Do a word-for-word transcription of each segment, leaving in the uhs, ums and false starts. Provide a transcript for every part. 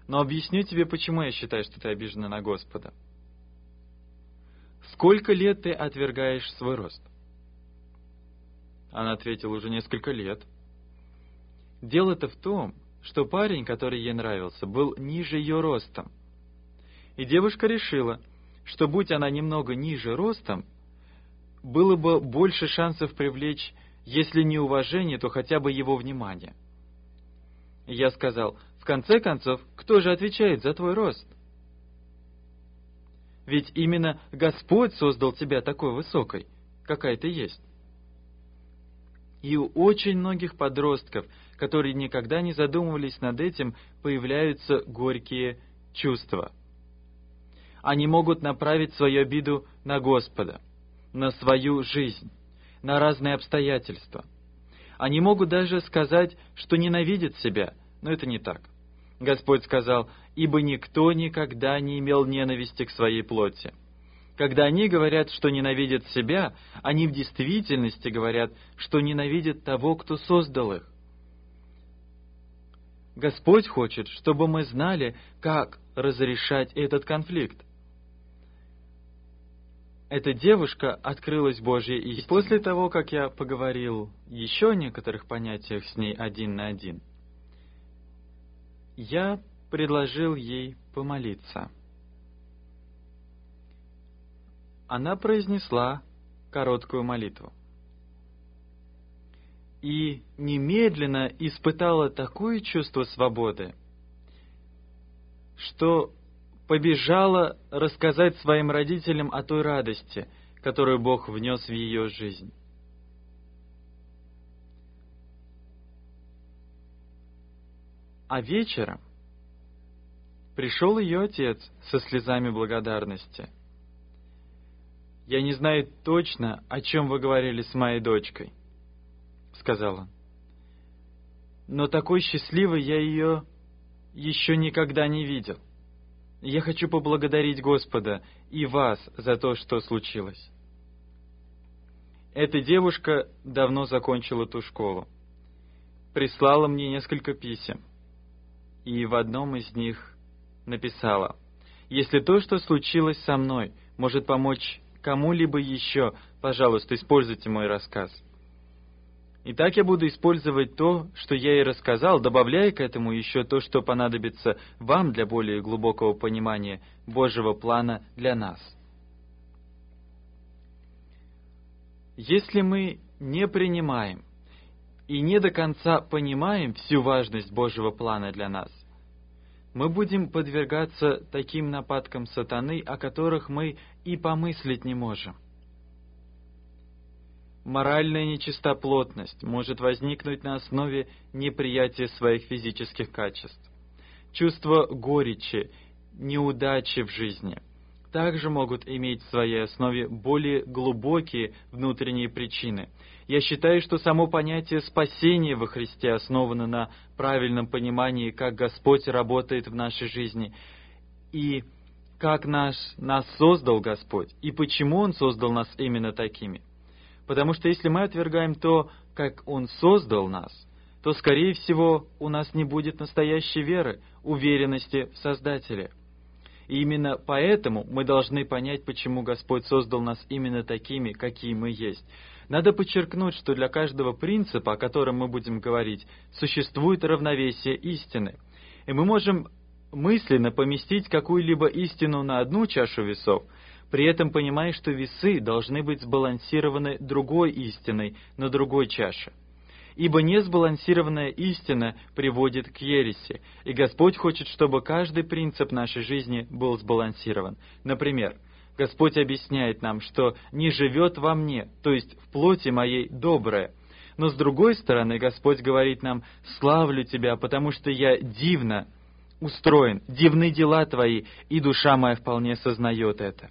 но объясню тебе, почему я считаю, что ты обижена на Господа. Сколько лет ты отвергаешь свой рост? Она ответила: уже несколько лет. Дело-то в том, что парень, который ей нравился, был ниже ее ростом. И девушка решила, что будь она немного ниже ростом, было бы больше шансов привлечь, если не уважение, то хотя бы его внимание. И я сказал: в конце концов, кто же отвечает за твой рост? Ведь именно Господь создал тебя такой высокой, какая ты есть. И у очень многих подростков, которые никогда не задумывались над этим, появляются горькие чувства. Они могут направить свою обиду на Господа, на свою жизнь, на разные обстоятельства. Они могут даже сказать, что ненавидят себя, но это не так. Господь сказал: «Ибо никто никогда не имел ненависти к своей плоти». Когда они говорят, что ненавидят себя, они в действительности говорят, что ненавидят того, кто создал их. Господь хочет, чтобы мы знали, как разрешать этот конфликт. Эта девушка открылась Божьей истине. После того, как я поговорил еще о некоторых понятиях с ней один на один, я предложил ей помолиться. Она произнесла короткую молитву и немедленно испытала такое чувство свободы, что побежала рассказать своим родителям о той радости, которую Бог внес в ее жизнь. А вечером пришел ее отец со слезами благодарности. «Я не знаю точно, о чем вы говорили с моей дочкой», — сказал он. «Но такой счастливой я ее еще никогда не видел. Я хочу поблагодарить Господа и вас за то, что случилось». Эта девушка давно закончила ту школу. Прислала мне несколько писем. И в одном из них написала: «Если то, что случилось со мной, может помочь кому-либо еще, пожалуйста, используйте мой рассказ». И так я буду использовать то, что я ей рассказал, добавляя к этому еще то, что понадобится вам для более глубокого понимания Божьего плана для нас. Если мы не принимаем и не до конца понимаем всю важность Божьего плана для нас, мы будем подвергаться таким нападкам сатаны, о которых мы и помыслить не можем. Моральная нечистоплотность может возникнуть на основе неприятия своих физических качеств. Чувство горечи, неудачи в жизни также могут иметь в своей основе более глубокие внутренние причины. Я считаю, что само понятие спасения во Христе основано на правильном понимании, как Господь работает в нашей жизни, и как наш, нас создал Господь, и почему Он создал нас именно такими. Потому что если мы отвергаем то, как Он создал нас, то, скорее всего, у нас не будет настоящей веры, уверенности в Создателе. И именно поэтому мы должны понять, почему Господь создал нас именно такими, какие мы есть. Надо подчеркнуть, что для каждого принципа, о котором мы будем говорить, существует равновесие истины. И мы можем мысленно поместить какую-либо истину на одну чашу весов, при этом понимая, что весы должны быть сбалансированы другой истиной на другой чаше. Ибо несбалансированная истина приводит к ереси, и Господь хочет, чтобы каждый принцип нашей жизни был сбалансирован. Например, Господь объясняет нам, что не живет во мне, то есть в плоти моей, доброе. Но с другой стороны, Господь говорит нам: «Славлю Тебя, потому что я дивно устроен, дивны дела Твои, и душа моя вполне сознает это».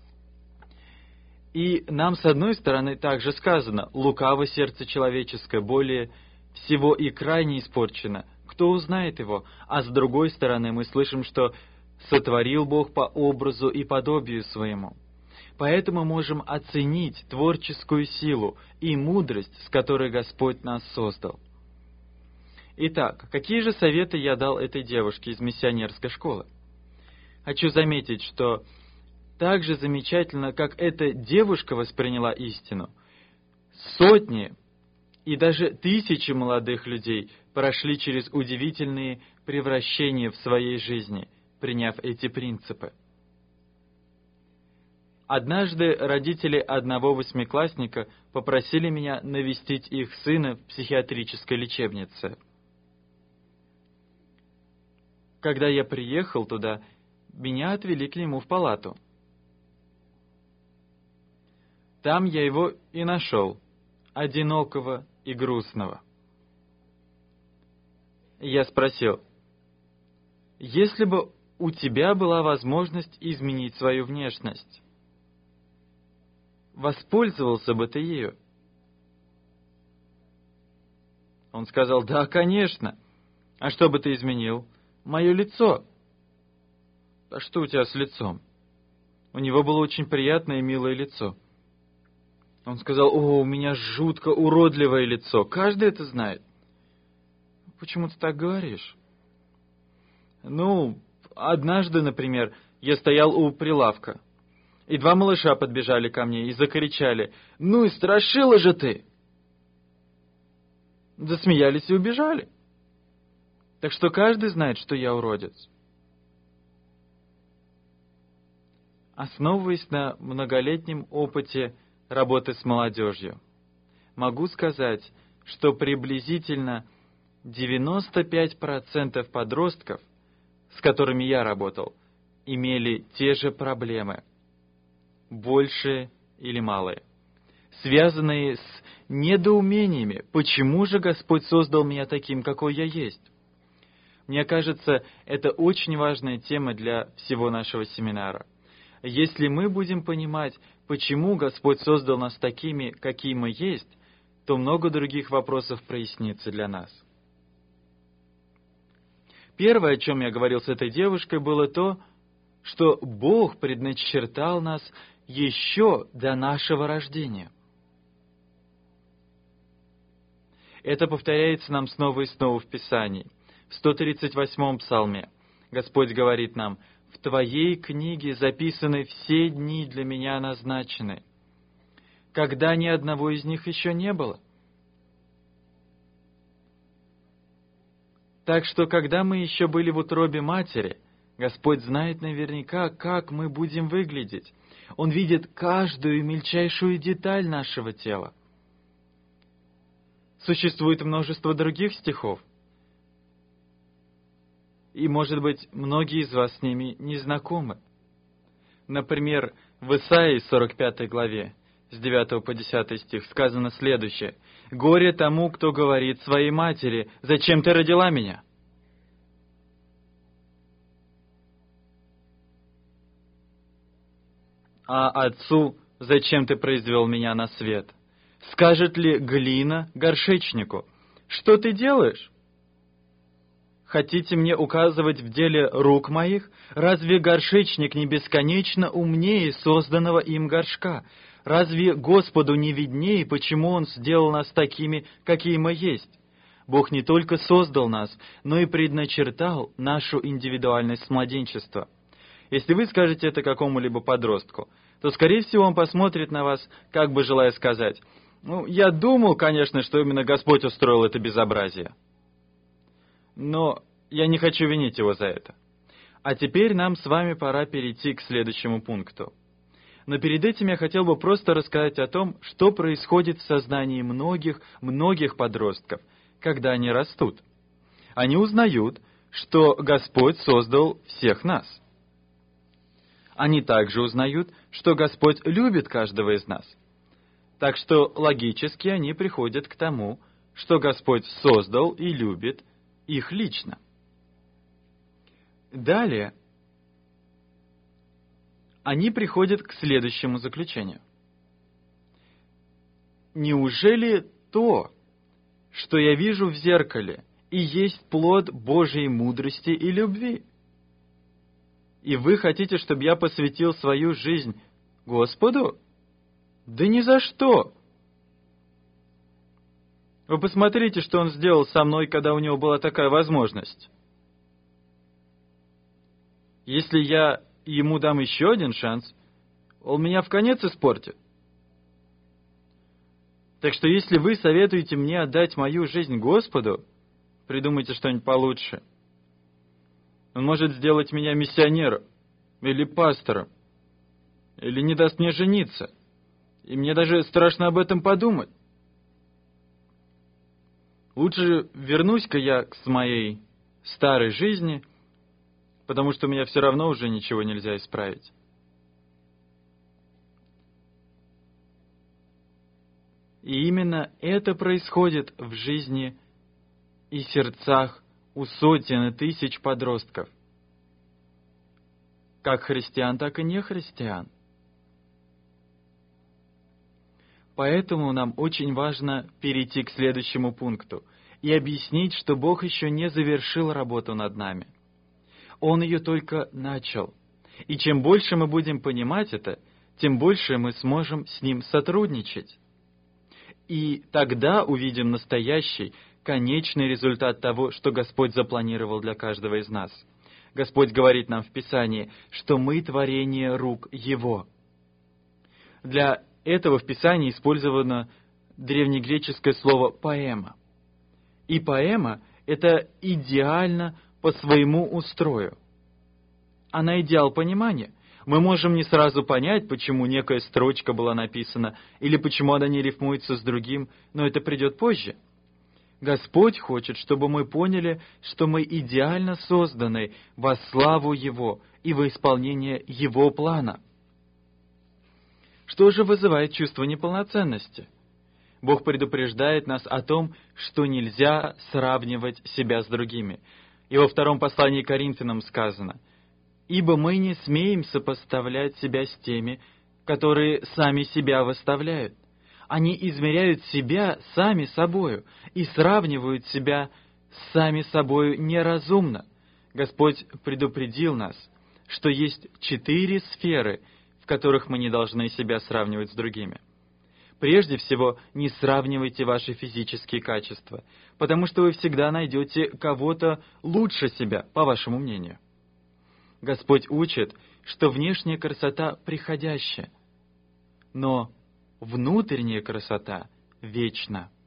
И нам, с одной стороны, также сказано: «Лукаво сердце человеческое, более всего и крайне испорчено. Кто узнает его?» А с другой стороны, мы слышим, что «сотворил Бог по образу и подобию своему». Поэтому можем оценить творческую силу и мудрость, с которой Господь нас создал. Итак, какие же советы я дал этой девушке из миссионерской школы? Хочу заметить, что так же замечательно, как эта девушка восприняла истину, сотни и даже тысячи молодых людей прошли через удивительные превращения в своей жизни, приняв эти принципы. Однажды родители одного восьмиклассника попросили меня навестить их сына в психиатрической лечебнице. Когда я приехал туда, меня отвели к нему в палату. Там я его и нашел, одинокого и грустного. Я спросил: если бы у тебя была возможность изменить свою внешность, воспользовался бы ты ею? Он сказал: да, конечно. А что бы ты изменил? Мое лицо. А что у тебя с лицом? У него было очень приятное и милое лицо. Он сказал: о, у меня жутко уродливое лицо. Каждый это знает. Почему ты так говоришь? Ну, однажды, например, я стоял у прилавка, и два малыша подбежали ко мне и закричали: ну и страшила же ты! Засмеялись и убежали. Так что каждый знает, что я уродец. Основываясь на многолетнем опыте работы с молодежью, могу сказать, что приблизительно девяносто пять процентов подростков, с которыми я работал, имели те же проблемы, большие или малые, связанные с недоумениями, почему же Господь создал меня таким, какой я есть. Мне кажется, это очень важная тема для всего нашего семинара. Если мы будем понимать, почему Господь создал нас такими, какие мы есть, то много других вопросов прояснится для нас. Первое, о чем я говорил с этой девушкой, было то, что Бог предначертал нас еще до нашего рождения. Это повторяется нам снова и снова в Писании. В сто тридцать восьмом псалме Господь говорит нам: «В Твоей книге записаны все дни для меня назначены, когда ни одного из них еще не было». Так что, когда мы еще были в утробе матери, Господь знает наверняка, как мы будем выглядеть. Он видит каждую мельчайшую деталь нашего тела. Существует множество других стихов, и, может быть, многие из вас с ними не знакомы. Например, в Исаии сорок пятой главе, с девятого по десятый стих, сказано следующее: «Горе тому, кто говорит своей матери: зачем ты родила меня? А отцу: зачем ты произвел меня на свет? Скажет ли глина горшечнику: что ты делаешь? Хотите мне указывать в деле рук моих? Разве горшечник не бесконечно умнее созданного им горшка? Разве Господу не виднее, почему Он сделал нас такими, какие мы есть? Бог не только создал нас, но и предначертал нашу индивидуальность с младенчества». Если вы скажете это какому-либо подростку, то, скорее всего, он посмотрит на вас, как бы желая сказать: «Ну, я думал, конечно, что именно Господь устроил это безобразие. Но я не хочу винить его за это». А теперь нам с вами пора перейти к следующему пункту. Но перед этим я хотел бы просто рассказать о том, что происходит в сознании многих, многих подростков, когда они растут. Они узнают, что Господь создал всех нас. Они также узнают, что Господь любит каждого из нас. Так что логически они приходят к тому, что Господь создал и любит их лично. Далее они приходят к следующему заключению. Неужели то, что я вижу в зеркале, и есть плод Божьей мудрости и любви? И вы хотите, чтобы я посвятил свою жизнь Господу? Да ни за что! Вы посмотрите, что он сделал со мной, когда у него была такая возможность. Если я ему дам еще один шанс, он меня вконец испортит. Так что если вы советуете мне отдать мою жизнь Господу, придумайте что-нибудь получше. Он может сделать меня миссионером, или пастором, или не даст мне жениться. И мне даже страшно об этом подумать. Лучше вернусь-ка я к моей старой жизни, потому что у меня все равно уже ничего нельзя исправить. И именно это происходит в жизни и сердцах у сотен и тысяч подростков, как христиан, так и нехристиан. Поэтому нам очень важно перейти к следующему пункту и объяснить, что Бог еще не завершил работу над нами. Он ее только начал. И чем больше мы будем понимать это, тем больше мы сможем с Ним сотрудничать. И тогда увидим настоящий, конечный результат того, что Господь запланировал для каждого из нас. Господь говорит нам в Писании, что мы творение рук Его. Для этого в Писании использовано древнегреческое слово «поэма». И поэма — это идеально по своему устрою. Она идеал понимания. Мы можем не сразу понять, почему некая строчка была написана, или почему она не рифмуется с другим, но это придет позже. Господь хочет, чтобы мы поняли, что мы идеально созданы во славу Его и во исполнение Его плана. Что же вызывает чувство неполноценности? Бог предупреждает нас о том, что нельзя сравнивать себя с другими. И во втором послании к Коринфянам сказано: «Ибо мы не смеем сопоставлять себя с теми, которые сами себя выставляют. Они измеряют себя сами собою и сравнивают себя с сами собою неразумно». Господь предупредил нас, что есть четыре сферы, в которых мы не должны себя сравнивать с другими. Прежде всего, не сравнивайте ваши физические качества, потому что вы всегда найдете кого-то лучше себя, по вашему мнению. Господь учит, что внешняя красота приходящая, но внутренняя красота вечна.